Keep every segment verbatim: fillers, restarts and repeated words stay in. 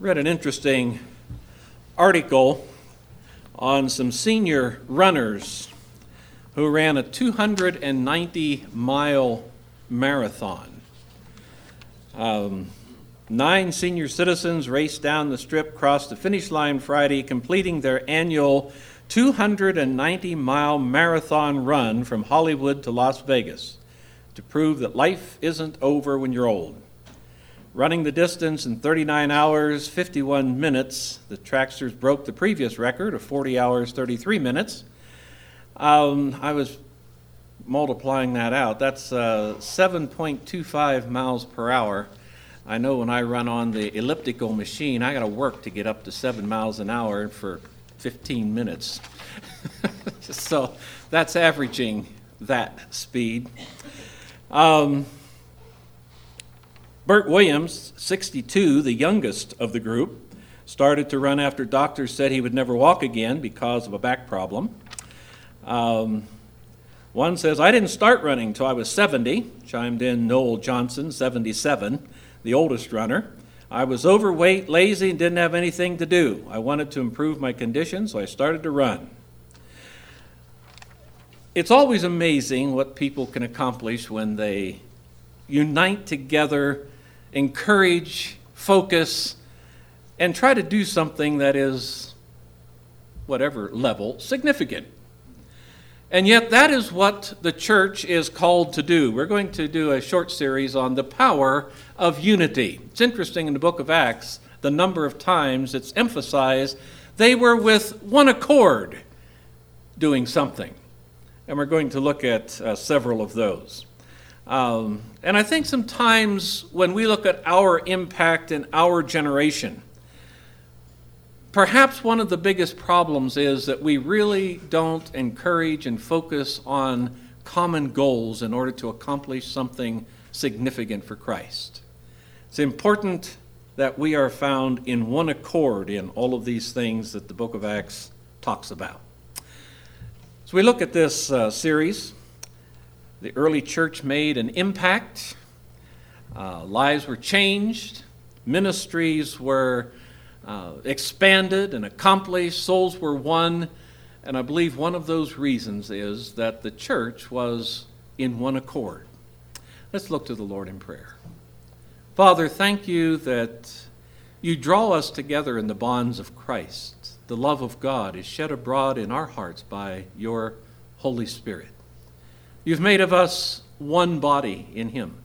Read an interesting article on some senior runners who ran a two hundred ninety mile marathon. Um, nine senior citizens raced down the strip, crossed the finish line Friday, completing their annual two hundred ninety mile marathon run from Hollywood to Las Vegas to prove that life isn't over when you're old. Running the distance in thirty-nine hours, fifty-one minutes, the tracksters broke the previous record of forty hours, thirty-three minutes. Um, I was multiplying that out. That's uh, seven point two five miles per hour. I know when I run on the elliptical machine, I got to work to get up to seven miles an hour for fifteen minutes. So that's averaging that speed. Um, Bert Williams, sixty-two, the youngest of the group, started to run after doctors said he would never walk again because of a back problem. Um, one says, I didn't start running until I was seventy, chimed in Noel Johnson, seventy-seven, the oldest runner. I was overweight, lazy, and didn't have anything to do. I wanted to improve my condition, so I started to run. It's always amazing what people can accomplish when they unite together, encourage, focus, and try to do something that is, whatever level, significant. And yet that is what the church is called to do. We're going to do a short series on the power of unity. It's interesting in the book of Acts, the number of times it's emphasized they were with one accord doing something. And we're going to look at uh, several of those. Um, and I think sometimes when we look at our impact in our generation, perhaps one of the biggest problems is that we really don't encourage and focus on common goals in order to accomplish something significant for Christ. It's important that we are found in one accord in all of these things that the book of Acts talks about. So we look at this uh, series. The early church made an impact. Uh, lives were changed. Ministries were uh, expanded and accomplished. Souls were won. And I believe one of those reasons is that the church was in one accord. Let's look to the Lord in prayer. Father, thank you that you draw us together in the bonds of Christ. The love of God is shed abroad in our hearts by your Holy Spirit. You've made of us one body in him.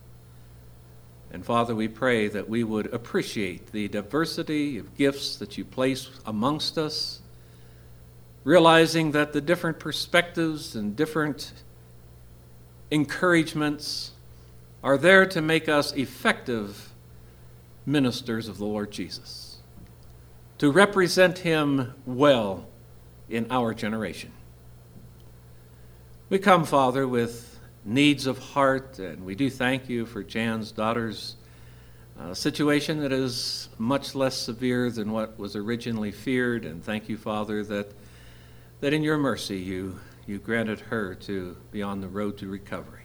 And Father, we pray that we would appreciate the diversity of gifts that you place amongst us, realizing that the different perspectives and different encouragements are there to make us effective ministers of the Lord Jesus, to represent him well in our generation. We come, Father, with needs of heart, and we do thank you for Jan's daughter's uh, situation that is much less severe than what was originally feared, and thank you, Father, that that in your mercy you, you granted her to be on the road to recovery.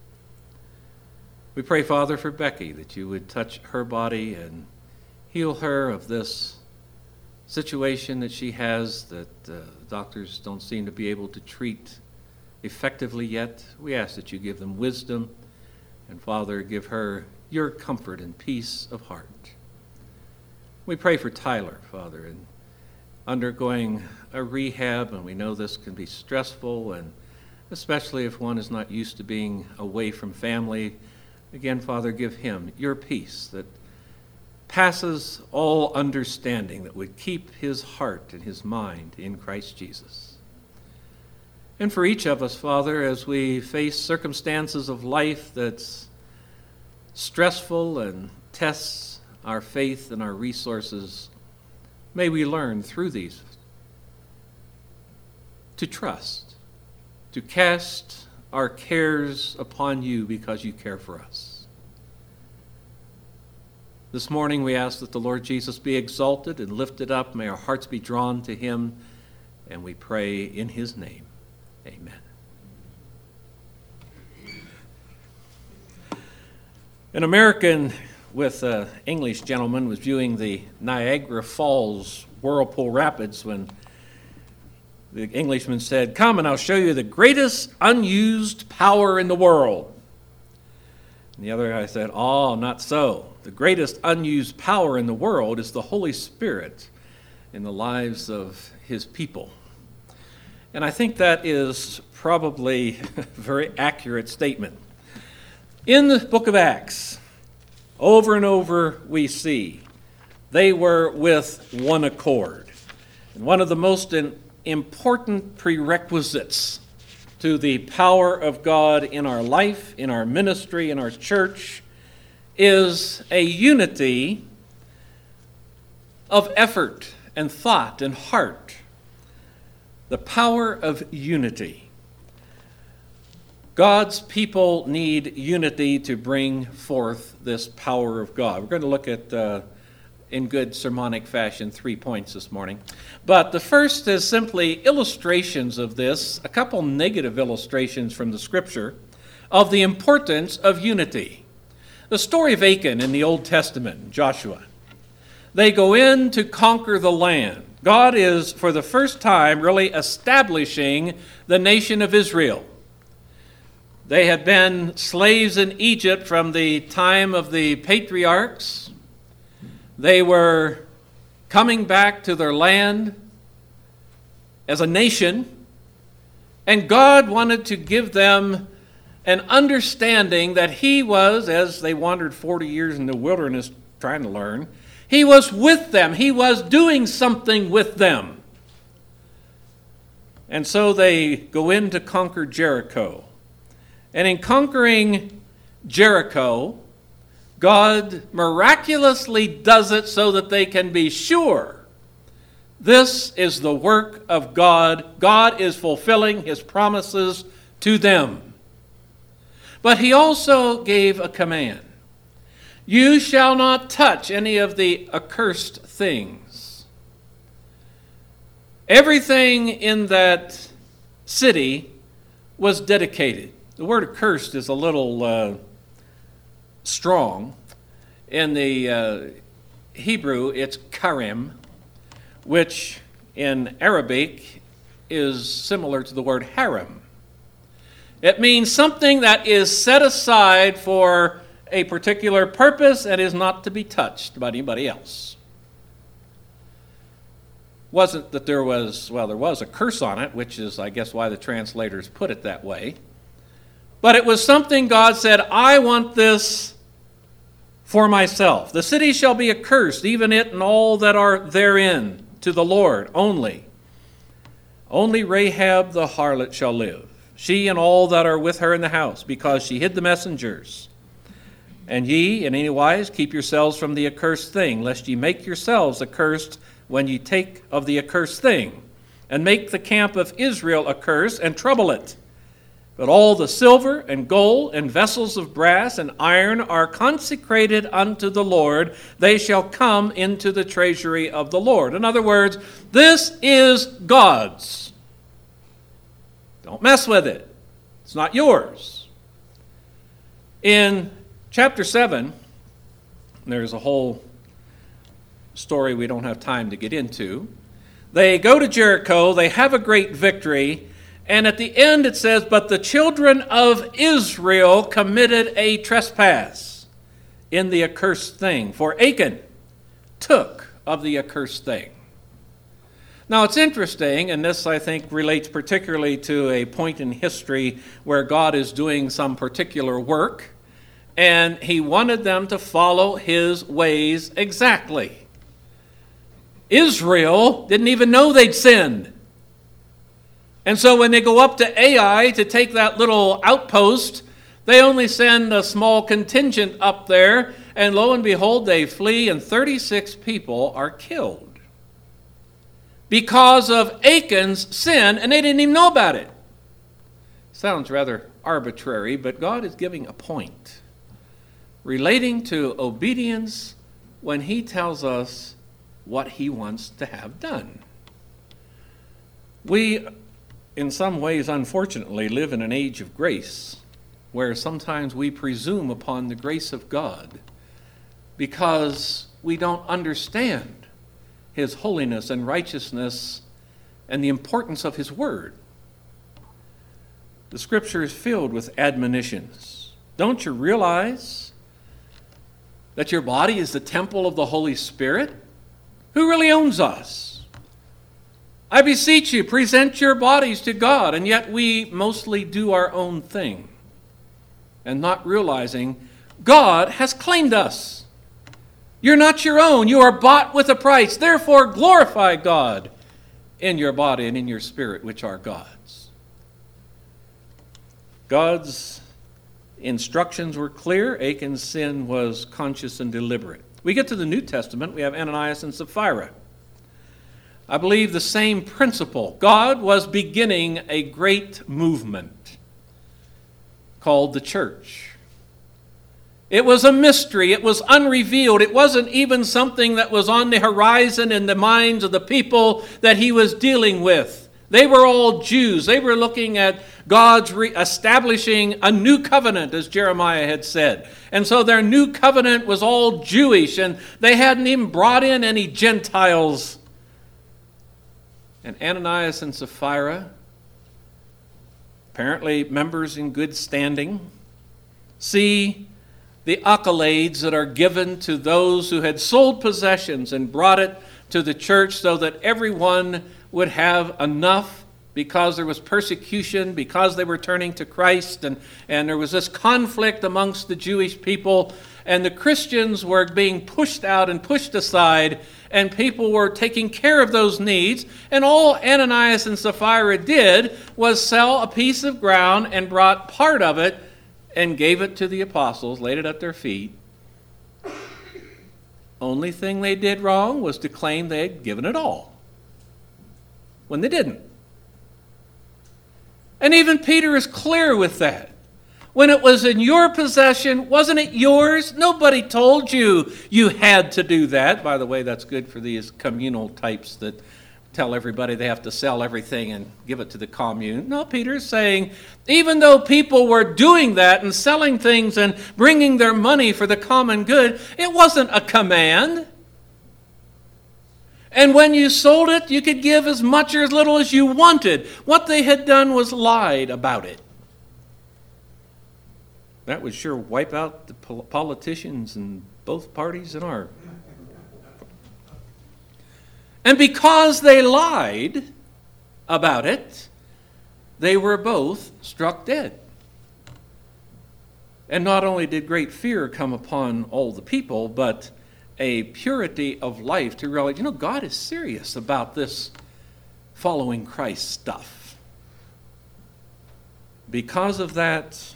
We pray, Father, for Becky, that you would touch her body and heal her of this situation that she has that uh, doctors don't seem to be able to treat effectively yet. We ask that you give them wisdom, and Father, give her your comfort and peace of heart. We pray for Tyler, Father, and undergoing a rehab, and we know this can be stressful, and especially if one is not used to being away from family. Again, Father, give him your peace that passes all understanding, that would keep his heart and his mind in Christ Jesus. And for each of us, Father, as we face circumstances of life that's stressful and tests our faith and our resources, may we learn through these to trust, to cast our cares upon you because you care for us. This morning we ask that the Lord Jesus be exalted and lifted up. May our hearts be drawn to him, and we pray in his name. Amen. An American with an English gentleman was viewing the Niagara Falls Whirlpool Rapids when the Englishman said, "Come and I'll show you the greatest unused power in the world." And the other guy said, "Oh, not so. The greatest unused power in the world is the Holy Spirit in the lives of his people." And I think that is probably a very accurate statement. In the book of Acts, over and over we see they were with one accord. And one of the most important prerequisites to the power of God in our life, in our ministry, in our church, is a unity of effort and thought and heart. The power of unity. God's people need unity to bring forth this power of God. We're going to look at, uh, in good sermonic fashion, three points this morning. But the first is simply illustrations of this, a couple negative illustrations from the Scripture of the importance of unity. The story of Achan in the Old Testament, Joshua. They go in to conquer the land. God is, for the first time, really establishing the nation of Israel. They had been slaves in Egypt from the time of the patriarchs. They were coming back to their land as a nation, and God wanted to give them an understanding that he was, as they wandered forty years in the wilderness trying to learn, he was with them. He was doing something with them. And so they go in to conquer Jericho. And in conquering Jericho, God miraculously does it so that they can be sure this is the work of God. God is fulfilling his promises to them. But he also gave a command. You shall not touch any of the accursed things. Everything in that city was dedicated. The word accursed is a little uh, strong. In the uh, Hebrew, it's karim, which in Arabic is similar to the word harem. It means something that is set aside for a particular purpose and is not to be touched by anybody else. Wasn't that there was, well, there was a curse on it, which is, I guess, why the translators put it that way. But it was something God said, I want this for myself. The city shall be accursed, even it and all that are therein, to the Lord only. Only Rahab the harlot shall live, she and all that are with her in the house, because she hid the messengers. And ye, in any wise, keep yourselves from the accursed thing, lest ye make yourselves accursed when ye take of the accursed thing, and make the camp of Israel accursed, and trouble it. But all the silver and gold and vessels of brass and iron are consecrated unto the Lord. They shall come into the treasury of the Lord. In other words, this is God's. Don't mess with it. It's not yours. In chapter seven, there's a whole story we don't have time to get into. They go to Jericho. They have a great victory. And at the end it says, but the children of Israel committed a trespass in the accursed thing. For Achan took of the accursed thing. Now it's interesting, and this I think relates particularly to a point in history where God is doing some particular work, and he wanted them to follow his ways exactly. Israel didn't even know they'd sinned. And so when they go up to Ai to take that little outpost, they only send a small contingent up there, and lo and behold, they flee, and thirty-six people are killed because of Achan's sin, and they didn't even know about it. Sounds rather arbitrary, but God is giving a point relating to obedience when he tells us what he wants to have done. We, in some ways, unfortunately, live in an age of grace where sometimes we presume upon the grace of God because we don't understand his holiness and righteousness and the importance of his word. The scripture is filled with admonitions. Don't you realize that your body is the temple of the Holy Spirit? Who really owns us? I beseech you, present your bodies to God, and yet we mostly do our own thing and not realizing God has claimed us. You're not your own. You are bought with a price. Therefore, glorify God in your body and in your spirit, which are God's. God's instructions were clear. Achan's sin was conscious and deliberate. We get to the New Testament. We have Ananias and Sapphira. I believe the same principle. God was beginning a great movement called the church. It was a mystery. It was unrevealed. It wasn't even something that was on the horizon in the minds of the people that he was dealing with. They were all Jews. They were looking at God's re- establishing a new covenant, as Jeremiah had said. And so their new covenant was all Jewish, and they hadn't even brought in any Gentiles. And Ananias and Sapphira, apparently members in good standing, see the accolades that are given to those who had sold possessions and brought it to the church so that everyone would have enough, because there was persecution, because they were turning to Christ, and, and there was this conflict amongst the Jewish people, and the Christians were being pushed out and pushed aside, and people were taking care of those needs, and all Ananias and Sapphira did was sell a piece of ground and brought part of it and gave it to the apostles, laid it at their feet. Only thing they did wrong was to claim they had given it all, when they didn't. And even Peter is clear with that. When it was in your possession, wasn't it yours? Nobody told you you had to do that. By the way, that's good for these communal types that tell everybody they have to sell everything and give it to the commune. No, Peter's saying, even though people were doing that and selling things and bringing their money for the common good, it wasn't a command. And when you sold it, you could give as much or as little as you wanted. What they had done was lied about it. That would sure wipe out the politicians in both parties in our. And because they lied about it, they were both struck dead. And not only did great fear come upon all the people, but a purity of life to realize, you know, God is serious about this following Christ stuff. Because of that,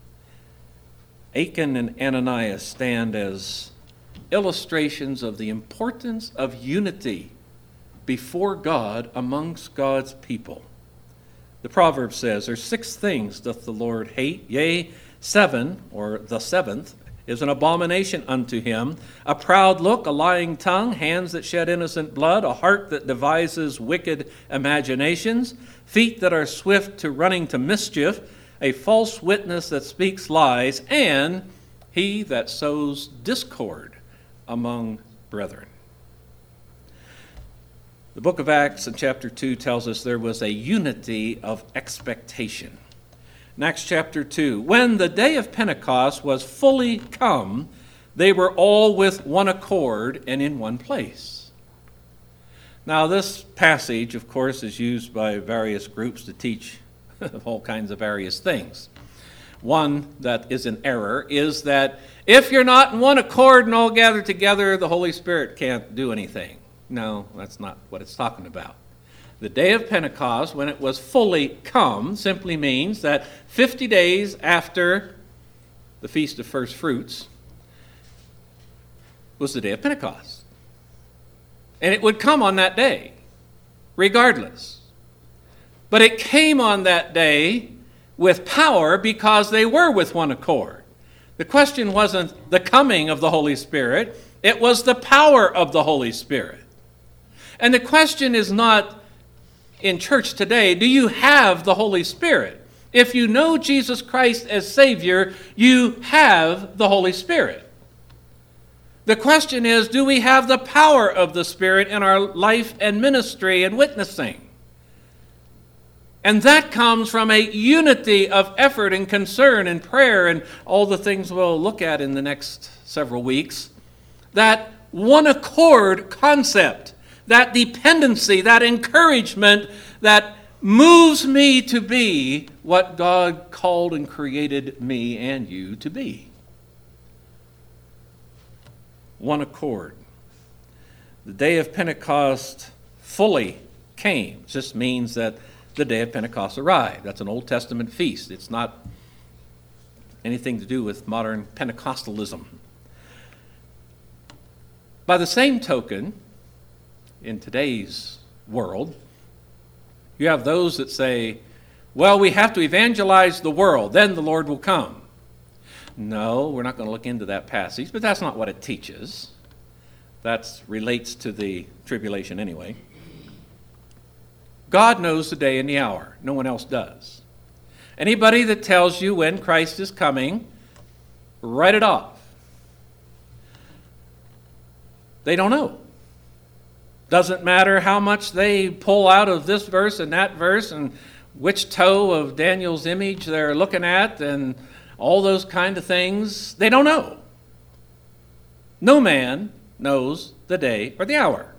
Achan and Ananias stand as illustrations of the importance of unity before God amongst God's people. The proverb says, "There's six things doth the Lord hate, yea, seven, or the seventh, is an abomination unto him: a proud look, a lying tongue, hands that shed innocent blood, a heart that devises wicked imaginations, feet that are swift to running to mischief, a false witness that speaks lies, and he that sows discord among brethren." The book of Acts in chapter two tells us there was a unity of expectation. In Acts chapter two, when the day of Pentecost was fully come, they were all with one accord and in one place. Now this passage, of course, is used by various groups to teach all kinds of various things. One that is an error is that if you're not in one accord and all gathered together, the Holy Spirit can't do anything. No, that's not what it's talking about. The day of Pentecost, when it was fully come, simply means that fifty days after the Feast of First Fruits was the day of Pentecost. And it would come on that day, regardless. But it came on that day with power because they were with one accord. The question wasn't the coming of the Holy Spirit, it was the power of the Holy Spirit. And the question is not in church today, do you have the Holy Spirit? If you know Jesus Christ as Savior, you have the Holy Spirit. The question is, do we have the power of the Spirit in our life and ministry and witnessing? And that comes from a unity of effort and concern and prayer and all the things we'll look at in the next several weeks. That one accord concept, that dependency, that encouragement that moves me to be what God called and created me and you to be. One accord. The day of Pentecost fully came. It just means that the day of Pentecost arrived. That's an Old Testament feast. It's not anything to do with modern Pentecostalism. By the same token, in today's world, you have those that say, well, we have to evangelize the world, then the Lord will come. No, we're not going to look into that passage, but that's not what it teaches. That relates to the tribulation anyway. God knows the day and the hour. No one else does. Anybody that tells you when Christ is coming, write it off. They don't know. Doesn't matter how much they pull out of this verse and that verse and which toe of Daniel's image they're looking at and all those kind of things. They don't know. No man knows the day or the hour.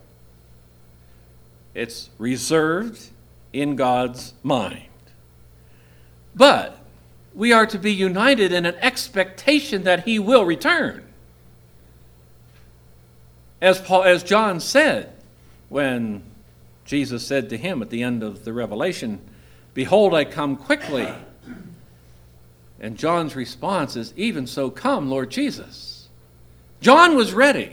It's reserved in God's mind. But we are to be united in an expectation that he will return. As Paul, as John said, when Jesus said to him at the end of the Revelation, "Behold, I come quickly." And John's response is, "Even so come, Lord Jesus." John was ready.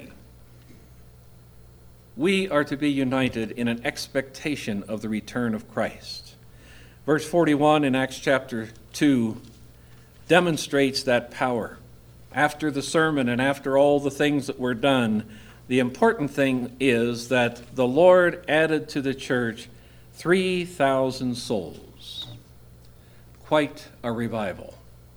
We are to be united in an expectation of the return of Christ. Verse forty-one in Acts chapter two demonstrates that power. After the sermon and after all the things that were done, the important thing is that the Lord added to the church three thousand souls. Quite a revival.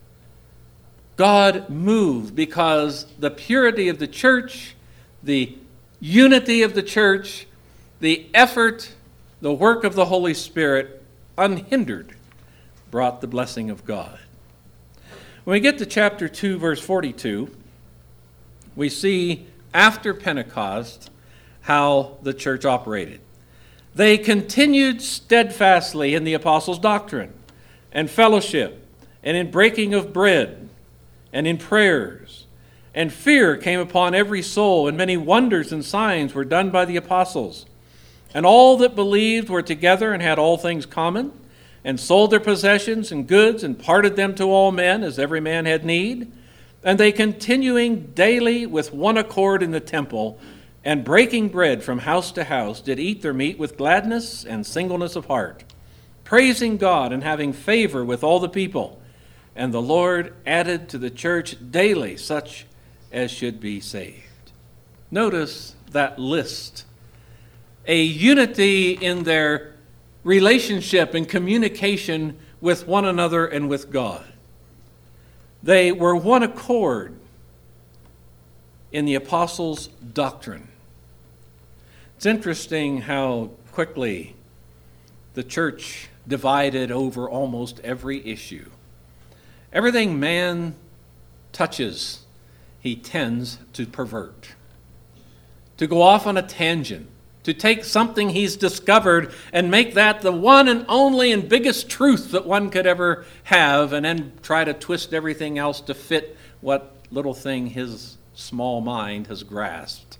God moved because the purity of the church, the unity of the church, the effort, the work of the Holy Spirit, unhindered, brought the blessing of God. When we get to chapter two, verse forty-two, we see after Pentecost how the church operated. They continued steadfastly in the apostles' doctrine and fellowship and in breaking of bread and in prayers. And fear came upon every soul, and many wonders and signs were done by the apostles. And all that believed were together and had all things common, and sold their possessions and goods, and parted them to all men, as every man had need. And they continuing daily with one accord in the temple, and breaking bread from house to house, did eat their meat with gladness and singleness of heart, praising God and having favor with all the people. And the Lord added to the church daily such as should be saved. Notice that list. A unity in their relationship and communication with one another and with God. They were one accord in the apostles' doctrine. It's interesting how quickly the church divided over almost every issue. Everything man touches, he tends to pervert, to go off on a tangent, to take something he's discovered and make that the one and only and biggest truth that one could ever have, and then try to twist everything else to fit what little thing his small mind has grasped.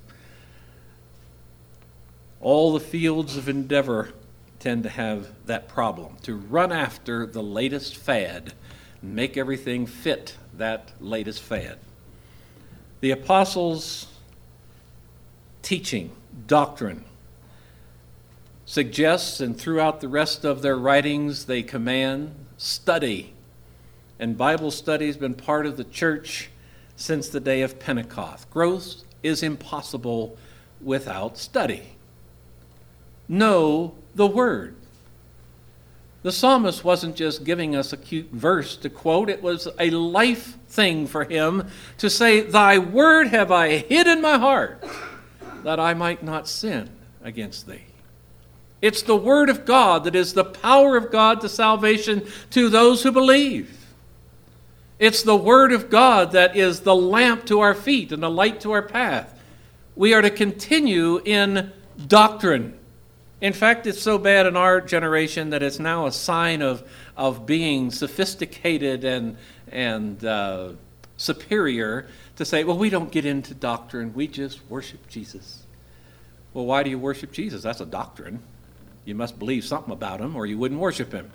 All the fields of endeavor tend to have that problem, to run after the latest fad and make everything fit that latest fad. The apostles' teaching, doctrine, suggests, and throughout the rest of their writings, they command study. And Bible study has been part of the church since the day of Pentecost. Growth is impossible without study. Know the Word. The psalmist wasn't just giving us a cute verse to quote. It was a life thing for him to say, "Thy word have I hid in my heart, that I might not sin against thee." It's the word of God that is the power of God to salvation to those who believe. It's the word of God that is the lamp to our feet and the light to our path. We are to continue in doctrine. In fact, it's so bad in our generation that it's now a sign of, of being sophisticated and, and uh, superior to say, well, we don't get into doctrine, we just worship Jesus. Well, why do you worship Jesus? That's a doctrine. You must believe something about him or you wouldn't worship him.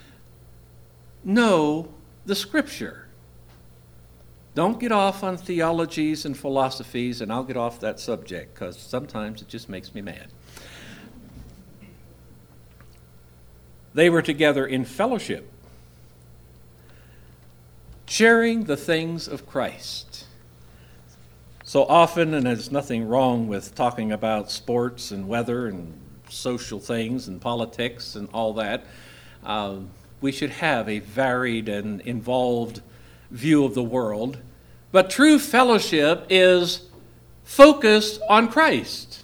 Know the Scripture. Don't get off on theologies and philosophies, and I'll get off that subject because sometimes it just makes me mad. They were together in fellowship, sharing the things of Christ. So often, and there's nothing wrong with talking about sports and weather and social things and politics and all that, uh, we should have a varied and involved view of the world. But true fellowship is focused on Christ.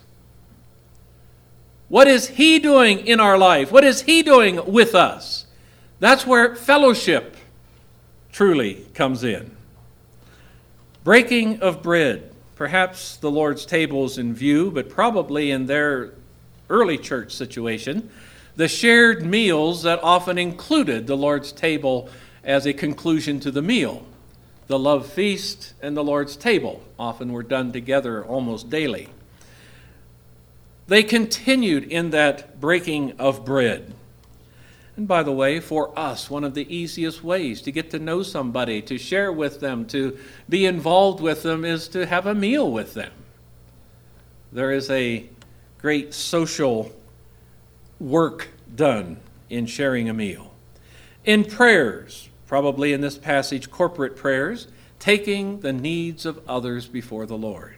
What is he doing in our life? What is he doing with us? That's where fellowship truly comes in. Breaking of bread. Perhaps the Lord's table is in view, but probably in their early church situation, the shared meals that often included the Lord's table as a conclusion to the meal. The love feast and the Lord's table often were done together almost daily. They continued in that breaking of bread. And by the way, for us, one of the easiest ways to get to know somebody, to share with them, to be involved with them, is to have a meal with them. There is a great social work done in sharing a meal. In prayers, probably in this passage, corporate prayers, taking the needs of others before the Lord.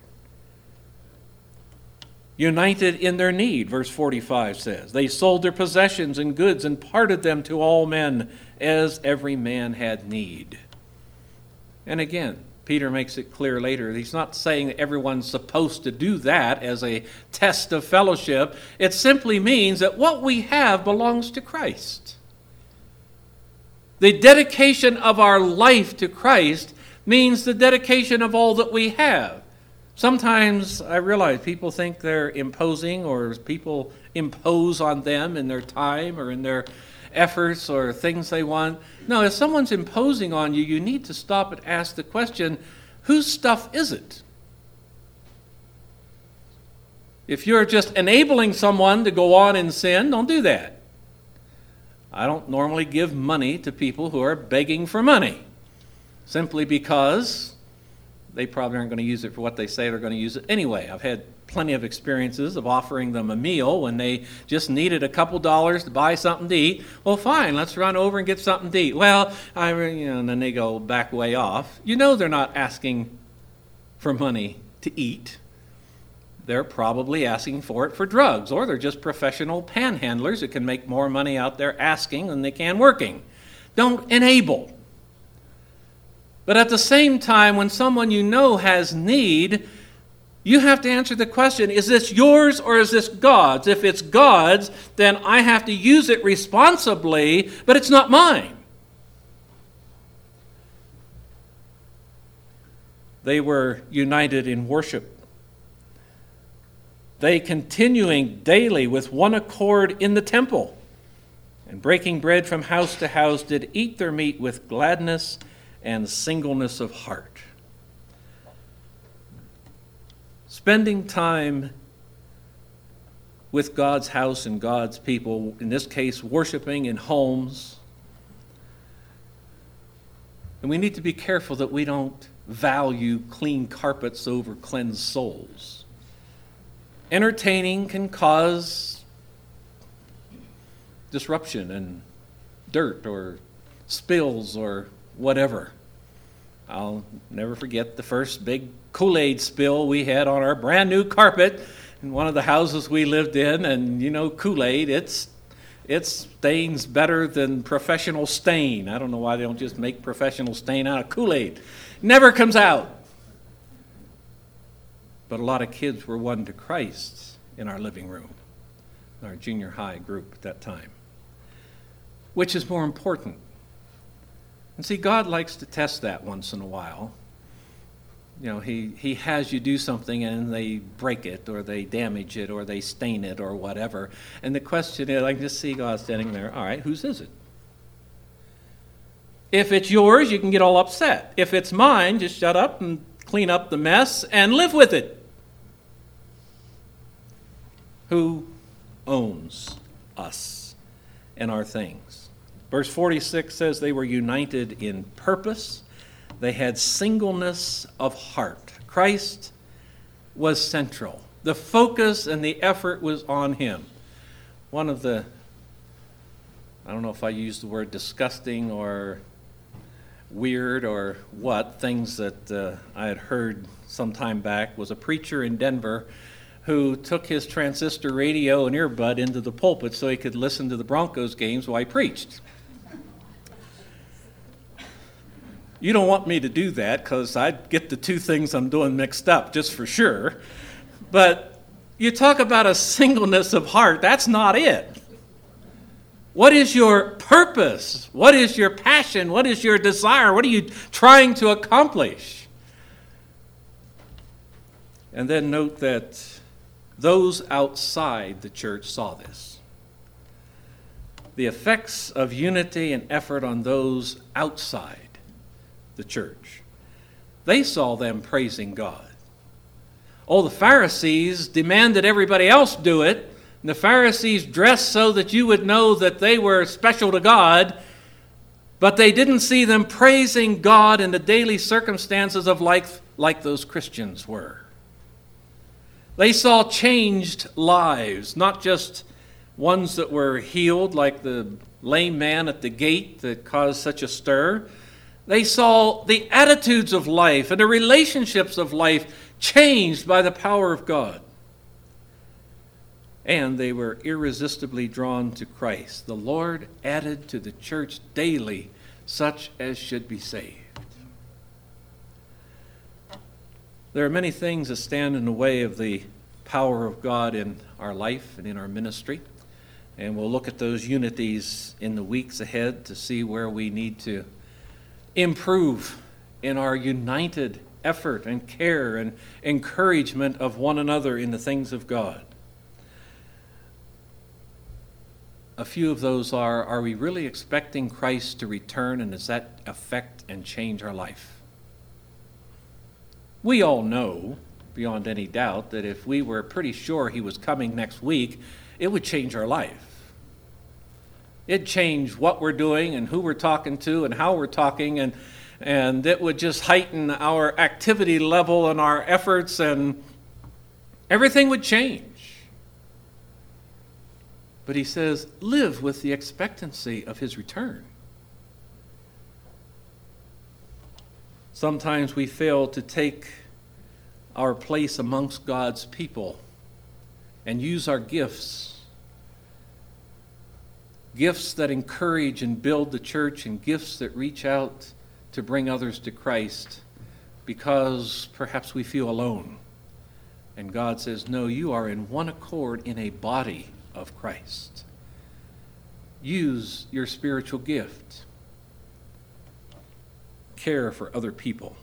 United in their need, verse forty-five says. They sold their possessions and goods and parted them to all men as every man had need. And again, Peter makes it clear later, he's not saying that everyone's supposed to do that as a test of fellowship. It simply means that what we have belongs to Christ. The dedication of our life to Christ means the dedication of all that we have. Sometimes I realize people think they're imposing, or people impose on them in their time or in their efforts or things they want. No, if someone's imposing on you, you need to stop and ask the question, whose stuff is it? If you're just enabling someone to go on in sin, don't do that. I don't normally give money to people who are begging for money, simply because they probably aren't going to use it for what they say they're going to use it anyway. I've had plenty of experiences of offering them a meal when they just needed a couple dollars to buy something to eat. Well, fine, let's run over and get something to eat. Well, I, you know, and then they go back way off. You know they're not asking for money to eat. They're probably asking for it for drugs, or they're just professional panhandlers who can make more money out there asking than they can working. Don't enable. But at the same time, when someone you know has need, you have to answer the question, is this yours or is this God's? If it's God's, then I have to use it responsibly, but it's not mine. They were united in worship. They continuing daily with one accord in the temple, and breaking bread from house to house, did eat their meat with gladness and singleness of heart. Spending time with God's house and God's people, in this case, worshiping in homes. And we need to be careful that we don't value clean carpets over cleansed souls. Entertaining can cause disruption and dirt or spills or whatever. I'll never forget the first big Kool-Aid spill we had on our brand new carpet in one of the houses we lived in. And you know, Kool-Aid, it's It stains better than professional stain. I don't know why they don't just make professional stain out of Kool-Aid. Never comes out. But a lot of kids were won to Christ in our living room, in our junior high group at that time. Which is more important? And see, God likes to test that once in a while. You know, he, he has you do something and they break it or they damage it or they stain it or whatever. And the question is, I can just see God standing there, all right, whose is it? If it's yours, you can get all upset. If it's mine, just shut up and clean up the mess and live with it. Who owns us and our things? Verse forty-six says they were united in purpose. They had singleness of heart. Christ was central. The focus and the effort was on him. One of the, I don't know if I use the word disgusting or weird or what, things that uh, I had heard some time back was a preacher in Denver who took his transistor radio and earbud into the pulpit so he could listen to the Broncos games while he preached. You don't want me to do that because I'd get the two things I'm doing mixed up, just for sure. But you talk about a singleness of heart, that's not it. What is your purpose? What is your passion? What is your desire? What are you trying to accomplish? And then note that those outside the church saw this. The effects of unity and effort on those outside the church. They saw them praising God. Oh, the Pharisees demanded everybody else do it. And the Pharisees dressed so that you would know that they were special to God, but they didn't see them praising God in the daily circumstances of life like those Christians were. They saw changed lives, not just ones that were healed, like the lame man at the gate that caused such a stir. They saw the attitudes of life and the relationships of life changed by the power of God. And they were irresistibly drawn to Christ. The Lord added to the church daily such as should be saved. There are many things that stand in the way of the power of God in our life and in our ministry. And we'll look at those unities in the weeks ahead to see where we need to improve in our united effort and care and encouragement of one another in the things of God. A few of those are, are we really expecting Christ to return, and does that affect and change our life? We all know, beyond any doubt, that if we were pretty sure he was coming next week, it would change our life. It'd change what we're doing and who we're talking to and how we're talking, and and it would just heighten our activity level and our efforts, and everything would change. But he says, live with the expectancy of his return. Sometimes we fail to take our place amongst God's people and use our gifts. Gifts that encourage and build the church, and gifts that reach out to bring others to Christ, because perhaps we feel alone. And God says, no, you are in one accord in a body of Christ. Use your spiritual gift. Care for other people.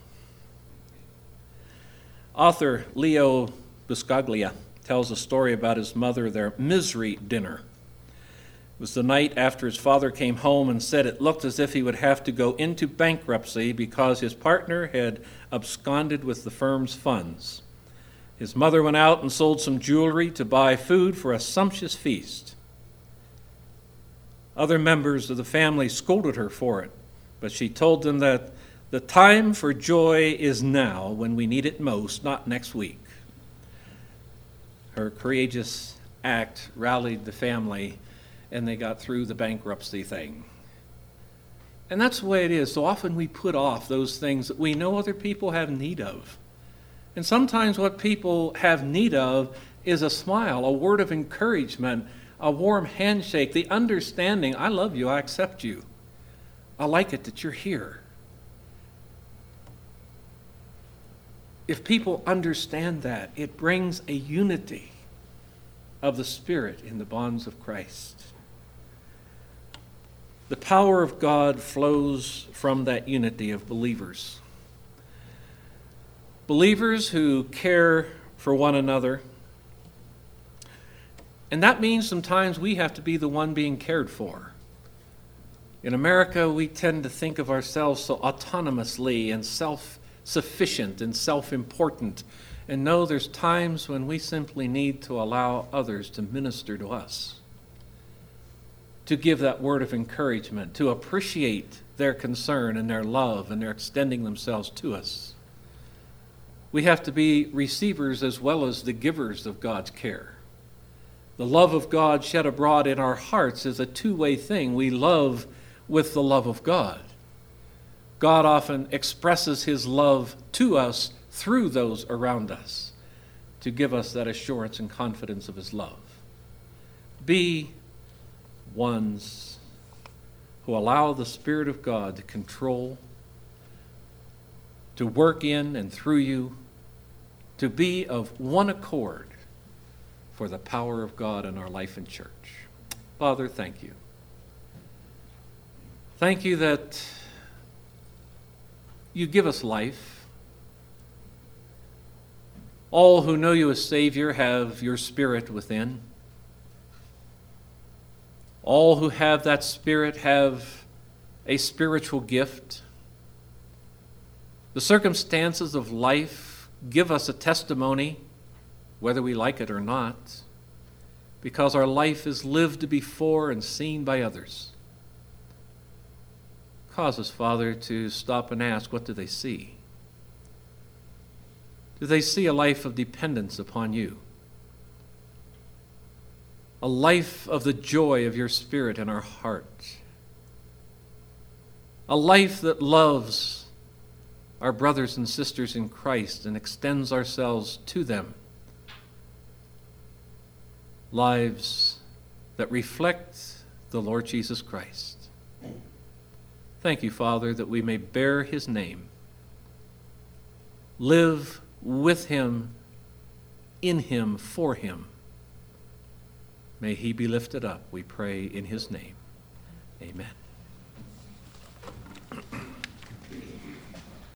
Author Leo Buscaglia tells a story about his mother, their misery dinner. It was the night after his father came home and said it looked as if he would have to go into bankruptcy because his partner had absconded with the firm's funds. His mother went out and sold some jewelry to buy food for a sumptuous feast. Other members of the family scolded her for it, but she told them that the time for joy is now, when we need it most, not next week. Her courageous act rallied the family, and they got through the bankruptcy thing. And that's the way it is. So often we put off those things that we know other people have need of. And sometimes what people have need of is a smile, a word of encouragement, a warm handshake, the understanding, I love you, I accept you. I like it that you're here. If people understand that, it brings a unity of the Spirit in the bonds of Christ. The power of God flows from that unity of believers. Believers who care for one another. And that means sometimes we have to be the one being cared for. In America, we tend to think of ourselves so autonomously and self-sufficient and self-important. And no, there's times when we simply need to allow others to minister to us, to give that word of encouragement, to appreciate their concern and their love and their extending themselves to us. We have to be receivers as well as the givers of God's care. The love of God shed abroad in our hearts is a two-way thing. We love with the love of God. God often expresses his love to us through those around us to give us that assurance and confidence of his love. Be ones who allow the Spirit of God to control, to work in and through you, to be of one accord for the power of God in our life and church. Father, thank you. Thank you that you give us life. All who know you as Savior have your Spirit within. All who have that Spirit have a spiritual gift. The circumstances of life give us a testimony, whether we like it or not, because our life is lived before and seen by others. Cause us, Father, to stop and ask, what do they see? Do they see a life of dependence upon you? A life of the joy of your Spirit in our heart? A life that loves our brothers and sisters in Christ and extends ourselves to them? Lives that reflect the Lord Jesus Christ. Thank you, Father, that we may bear his name, live with him, in him, for him. May he be lifted up, we pray in his name. Amen.